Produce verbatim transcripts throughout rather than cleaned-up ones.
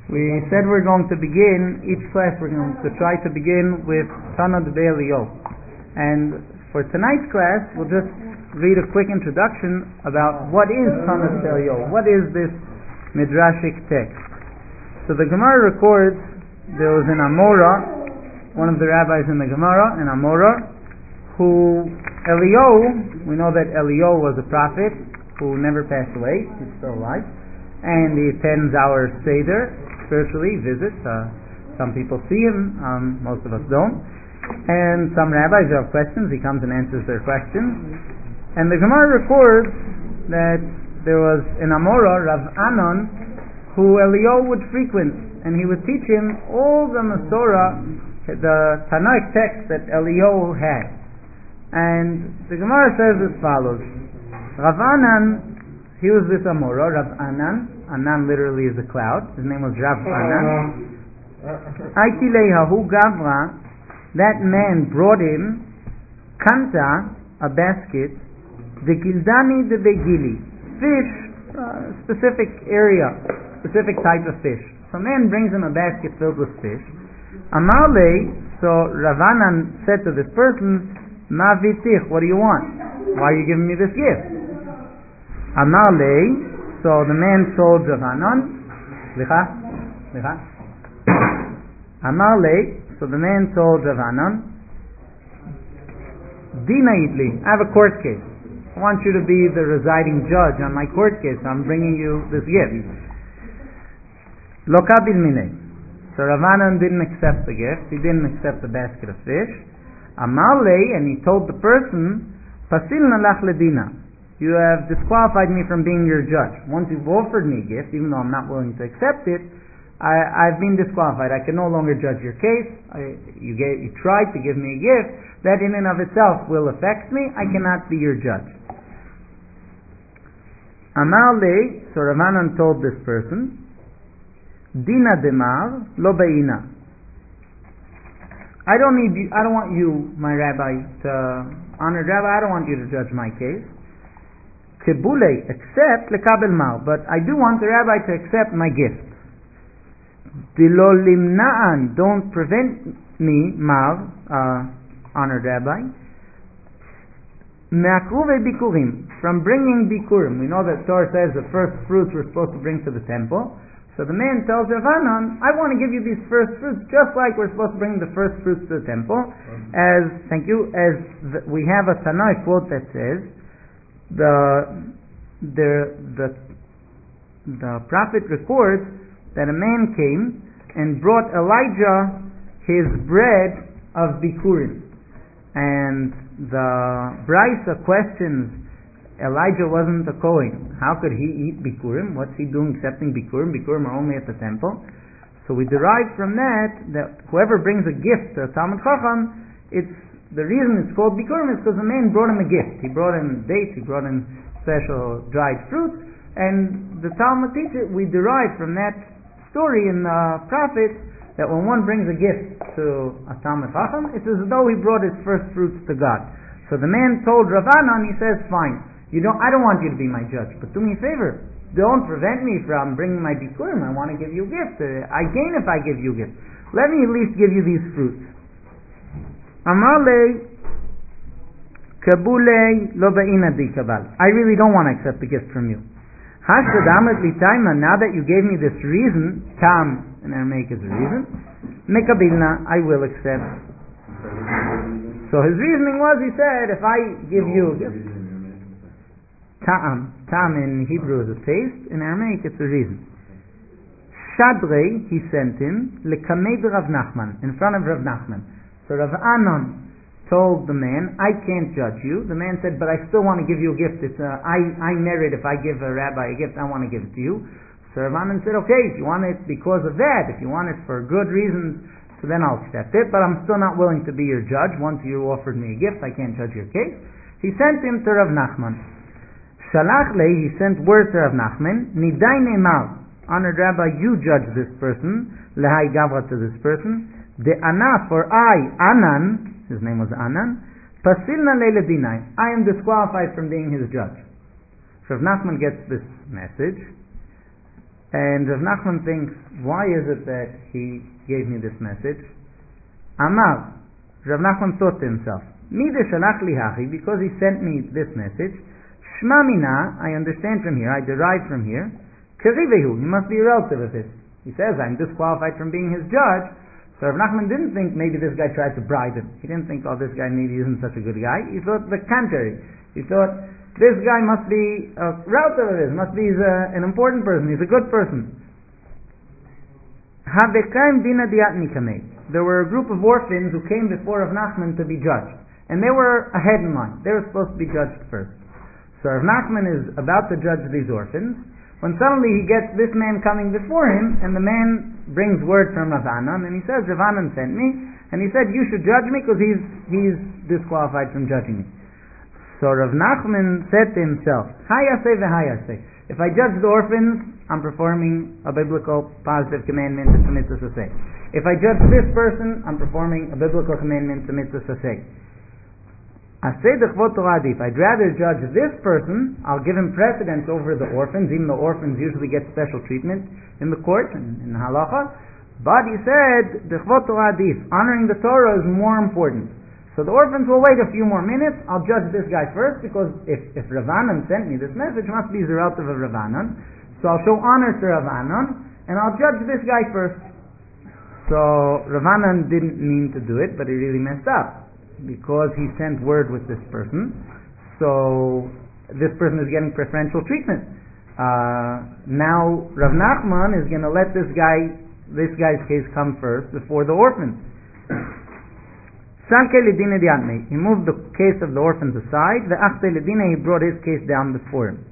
We said we're going to begin, each class we're going to try to begin with Tana D'Bei Eliyahu. And for tonight's class, we'll just read a quick introduction about what is Tana D'Bei Eliyahu, what is this Midrashic text. So the Gemara records there was an Amora, one of the rabbis in the Gemara, an Amora, who Eliyahu, we know that Eliyahu was a prophet who never passed away, he's still alive, and he attends our Seder, spiritually, visits. Uh, some people see him, um, most of us don't. And some rabbis have questions, he comes and answers their questions. And the Gemara records that there was an Amora, Rav Anan, who Eliyahu would frequent, and he would teach him all the Masorah, the Tanakh text that Eliyahu had. And the Gemara says as follows: Rav Anan, he was this Amora, Rav Anan. Anan literally is a cloud. His name was Rav Anan. Aiti lehahu gavra. That man brought him kanta, a basket, de gildani de begili, fish, uh, specific area, specific type of fish. So a man brings him a basket filled with fish. Amarle, so Rav Anan said to this person, ma vitich, what do you want? Why are you giving me this gift? Amarle, so the man told Rav Anan, Licha, Licha, Amarle, so the man told Rav Anan, Dina Idli, I have a court case. I want you to be the residing judge on my court case. I'm bringing you this gift. Lo kabil minei. So Rav Anan didn't accept the gift. He didn't accept the basket of fish. Amarle, and he told the person, Pasilna lach ledina. You have disqualified me from being your judge. Once you've offered me a gift, even though I'm not willing to accept it, I, I've been disqualified. I can no longer judge your case. I, you, gave, you tried to give me a gift. That in and of itself will affect me. I cannot be your judge. Amar le, so Rav Anan told this person, Dina demar lo beina. I don't need you, I don't want you, my rabbi, to honored rabbi, I don't want you to judge my case. Kebule, accept lekabel mar, but I do want the rabbi to accept my gift. Dilo limna'an, don't prevent me, mar, uh, honored rabbi. Me'akruve bikurim, from bringing bikurim. We know that Torah says the first fruits we're supposed to bring to the temple. So the man tells Rav Anan, I want to give you these first fruits, just like we're supposed to bring the first fruits to the temple. As, thank you, as the, we have a Tanakh quote that says, The, the the the prophet records that a man came and brought Elijah his bread of bikurim, and the Brisa questions, Elijah wasn't a Kohen, how could he eat bikurim? What's he doing accepting bikurim? Bikurim are only at the temple. So we derive from that that whoever brings a gift to a Talmid Chacham, it's the reason it's called bikurim is because the man brought him a gift. He brought him dates, he brought him special dried fruits, and the Talmud teaches, we derive from that story in the prophets that when one brings a gift to a Talmid Chacham, it's as though he brought his first fruits to God. So the man told Rav Anan, he says, fine, you don't, I don't want you to be my judge, but do me a favor, don't prevent me from bringing my bikurim. I want to give you a gift. I gain if I give you a gift. Let me at least give you these fruits. Amarle kabule lo ba'ina di kabal. I really don't want to accept the gift from you. Hashadamet li taima. Now that you gave me this reason, tam in Aramaic is a reason, mekabilna, I will accept. So his reasoning was, he said, if I give you a gift, ta'am, ta'am in Hebrew is a taste, in Aramaic it's a reason. Shadrei, he sent him lekamed Rav Nachman, in front of Rav Nachman. So Rav Anan told the man, I can't judge you. The man said, but I still want to give you a gift. It's a, I, I merit if I give a rabbi a gift, I want to give it to you. So Rav Anan said, okay, if you want it because of that, if you want it for good reasons, so then I'll accept it, but I'm still not willing to be your judge. Once you offered me a gift, I can't judge your case. He sent him to Rav Nachman. Shalach le, he sent word to Rav Nachman, Nidai ne'mar, honored rabbi, you judge this person, lehai gavra to this person, the ana, for I, Anan, his name was Anan, pasilna leile dinai, I am disqualified from being his judge. So Rav Nachman gets this message, And Rav Nachman thinks, why is it that he gave me this message? Amar, Rav Nachman thought to himself, Mide shalach li hachi, because he sent me this message, Shma mina, I understand from here, I derive from here, Kerivehu, he must be a relative of his. He says, I'm disqualified from being his judge. So Rav Nachman didn't think maybe this guy tried to bribe him. He didn't think, oh, this guy maybe isn't such a good guy. He thought the contrary. He thought, this guy must be a relative of his, must be he's a, an important person, he's a good person. There were a group of orphans who came before Rav Nachman to be judged. And they were ahead in line. They were supposed to be judged first. So Rav Nachman is about to judge these orphans, when suddenly he gets this man coming before him, and the man brings word from Rav Anan, and he says, Rav Anan sent me, and he said, you should judge me because he's, he's disqualified from judging me. So Rav Nachman said to himself, Hayaseh v'hayaseh. If I judge the orphans, I'm performing a biblical positive commandment, it's a mitzvah saseh. If I judge this person, I'm performing a biblical commandment, it's a mitzvah saseh. I'd rather judge this person, I'll give him precedence over the orphans, even though orphans usually get special treatment in the court, in, in the halacha. But he said, honoring the Torah is more important. So the orphans will wait a few more minutes, I'll judge this guy first, because if, if Rav Anan sent me this message, it must be he's a relative of Rav Anan. So I'll show honor to Rav Anan, and I'll judge this guy first. So Rav Anan didn't mean to do it, but he really messed up, because he sent word with this person. So this person is getting preferential treatment. Uh, now Rav Nachman is going to let this guy, this guy's case come first before the orphans. He moved the case of the orphans aside. He brought his case down before him.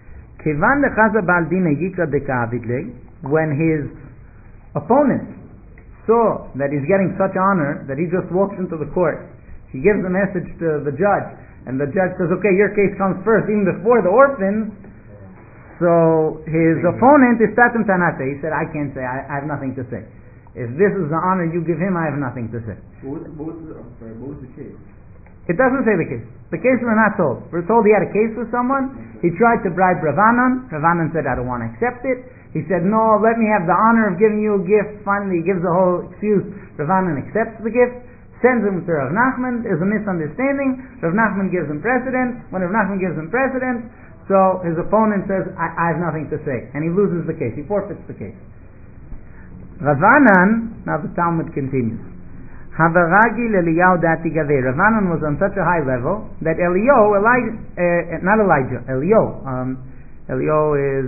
When his opponent saw that he's getting such honor that he just walks into the court, he gives a message to the judge, and the judge says, okay, your case comes first, even before the orphans. So his opponent is Tatum Tanate. He said, I can't say, I, I have nothing to say. If this is the honor you give him, I have nothing to say. What was, what was, the, I'm sorry, what was the case? It doesn't say the case. The case we're not told. We're told he had a case with someone. He tried to bribe Rav Anan. Rav Anan said, I don't want to accept it. He said, no, let me have the honor of giving you a gift. Finally, he gives the whole excuse. Rav Anan accepts the gift, sends him to Rav Nachman. There's a misunderstanding. Rav Nachman gives him precedence. When Rav Nachman gives him precedence, so his opponent says, I, I have nothing to say. And he loses the case. He forfeits the case. Rav Anan, now the Talmud continues. Havaragil Eliyahu dati gaveh. Rav Anan was on such a high level that Eliyahu, Elijah, uh, not Elijah, Eliyahu, um, Eliyahu is,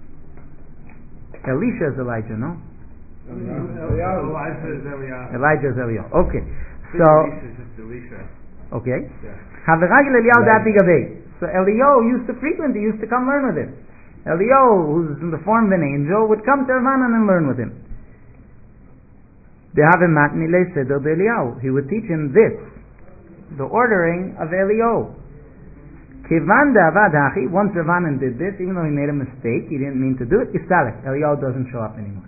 Elisha is Elijah, no? Elijah is Eliyahu. Elijah is Eliyahu. Okay. So, Elisha is just Elisha. Okay. Havaragil Eliyahu dati gaveh. So Eliyahu used to frequent, he used to come learn with him. Eliyahu, who's in the form of an angel, would come to Rav Anan and learn with him. He would teach him this, the ordering of Eliyahu. Once Rav Anan did this, even though he made a mistake, he didn't mean to do it, Eliyahu doesn't show up anymore.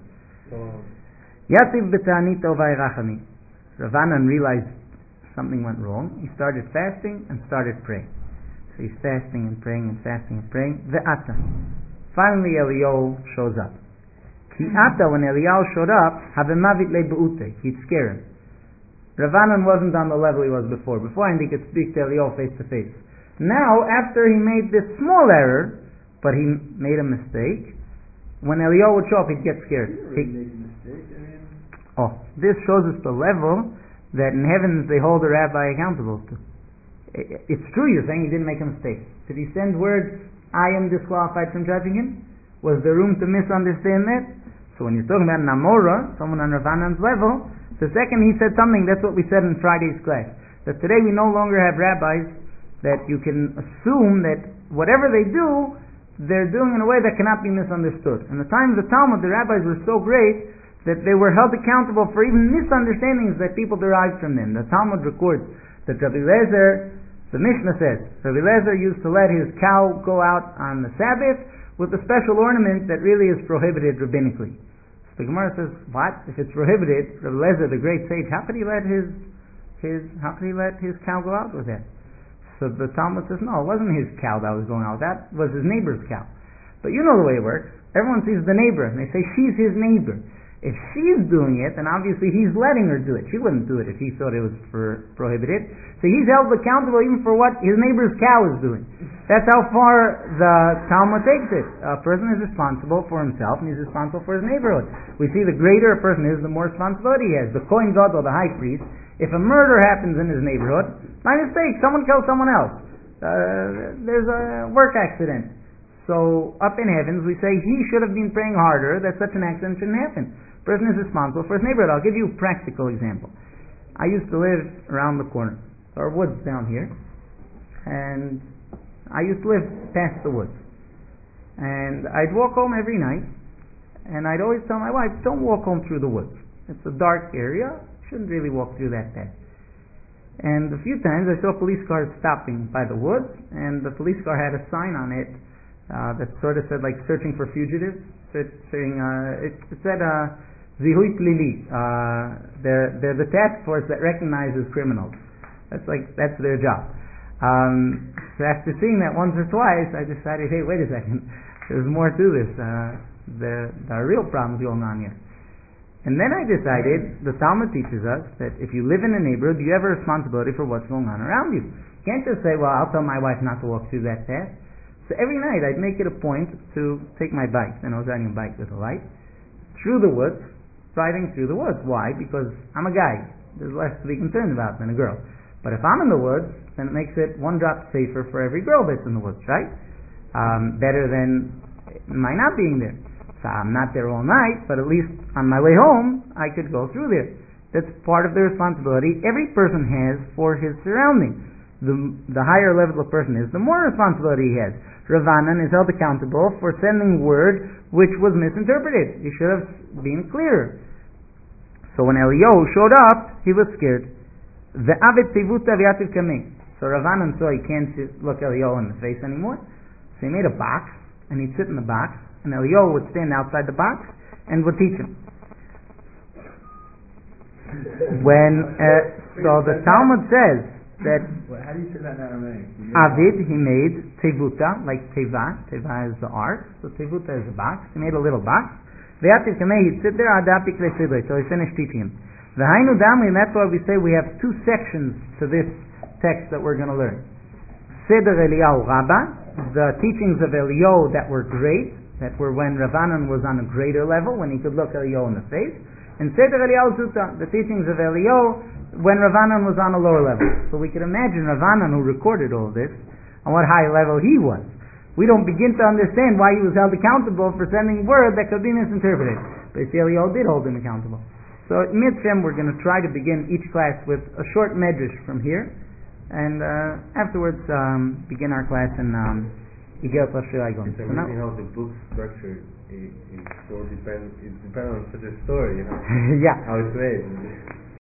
Rav Anan realized something went wrong. He started fasting and started praying. So he's fasting and praying and fasting and praying. Ve'ata. Finally Eliyahu shows up. Ki'ata, when Eliyahu showed up, havemavit le'be'ute, he'd scare him. Rav Anan wasn't on the level he was before. Before, and he could speak to Eliyahu face to face. Now, after he made this small error, but he made a mistake, when Eliyahu would show up, he'd get scared. He really made a mistake. I mean, oh, this shows us the level that in heavens they hold a rabbi accountable to. It's true you're saying he didn't make a mistake. Did he send words, I am disqualified from judging him? Was there room to misunderstand that? So when you're talking about an Amora, someone on Rav Anan's level, the second he said something, that's what we said in Friday's class. That today we no longer have rabbis that you can assume that whatever they do, they're doing in a way that cannot be misunderstood. In the time of the Talmud, the rabbis were so great that they were held accountable for even misunderstandings that people derived from them. The Talmud records that Rabbi Lezer, the Mishnah says, Rabbi Lezer used to let his cow go out on the Sabbath with a special ornament that really is prohibited rabbinically. So the Gemara says, what? If it's prohibited, Rabbi Lezer, the great sage, how could he let his his how could he let his cow go out with that? So the Talmud says, no, it wasn't his cow that was going out. That was his neighbor's cow. But you know the way it works. Everyone sees the neighbor, and they say she's his neighbor. If she's doing it, then obviously he's letting her do it. She wouldn't do it if he thought it was for prohibited. So he's held accountable even for what his neighbor's cow is doing. That's how far the Talmud takes it. A person is responsible for himself, and he's responsible for his neighborhood. We see the greater a person is, the more responsibility he has. The Kohen Gadol, the high priest, if a murder happens in his neighborhood, by mistake, someone kills someone else. Uh, there's a work accident. So up in heavens, we say he should have been praying harder that such an accident shouldn't happen. Person is responsible for his neighborhood. I'll give you a practical example. I used to live around the corner. There are woods down here, and I used to live past the woods. And I'd walk home every night, and I'd always tell my wife, don't walk home through the woods. It's a dark area. Shouldn't really walk through that path. And a few times I saw police cars stopping by the woods, and the police car had a sign on it uh, that sort of said like searching for fugitives. Saying, uh, it, it said uh, Zihui Plili. Uh, they're they're the task force that recognizes criminals. That's like that's their job. Um, so after seeing that once or twice, I decided, hey, wait a second, there's more to this. Uh, there, there are real problems going on here. And then I decided, the Talmud teaches us that if you live in a neighborhood, you have a responsibility for what's going on around you. You can't just say, well, I'll tell my wife not to walk through that path. So every night I'd make it a point to take my bike, and I was riding a bike with a light, through the woods, riding through the woods. Why? Because I'm a guy. There's less to be concerned about than a girl. But if I'm in the woods, then it makes it one drop safer for every girl that's in the woods, right? Um, better than my not being there. So I'm not there all night, but at least on my way home, I could go through there. That's part of the responsibility every person has for his surroundings. The, the higher level a person is, the more responsibility he has. Ravanan is held accountable for sending word which was misinterpreted. He should have been clearer. So when Eliyahu showed up, he was scared. The Avid Tivuta V'yativ Kamei. So Ravanan saw he can't look Eliyahu in the face anymore. So he made a box, and he'd sit in the box, and Eliyahu would stand outside the box and would teach him. When uh, so the Talmud says that well, how do you say that in Aramaic? Avid, he made tevuta, like teva. Teva is the ark, so tevuta is a box. He made a little box. V'yativ kamei, he'd sit there, adapik lesidoi, so he finished teaching him. V'hainu dami, and that's why we say we have two sections to this text that we're going to learn. Seder Eliyahu Rabba, the teachings of Eliyahu that were great, that were when Ravanan was on a greater level, when he could look Eliyahu in the face. And Seder Eliyahu Zuta, the teachings of Eliyahu when Ravanan was on a lower level. So we can imagine Ravanan, who recorded all this, on what high level he was. We don't begin to understand why he was held accountable for sending word that could be misinterpreted. But Eliyahu did hold him accountable. So in Mitzvah, we're going to try to begin each class with a short medrash from here, and uh, afterwards um, begin our class in um, Igel Tafshir Aigon. It's amazing how the book structure is, is so depend. It depends on such a story, you know. Yeah. How it's made.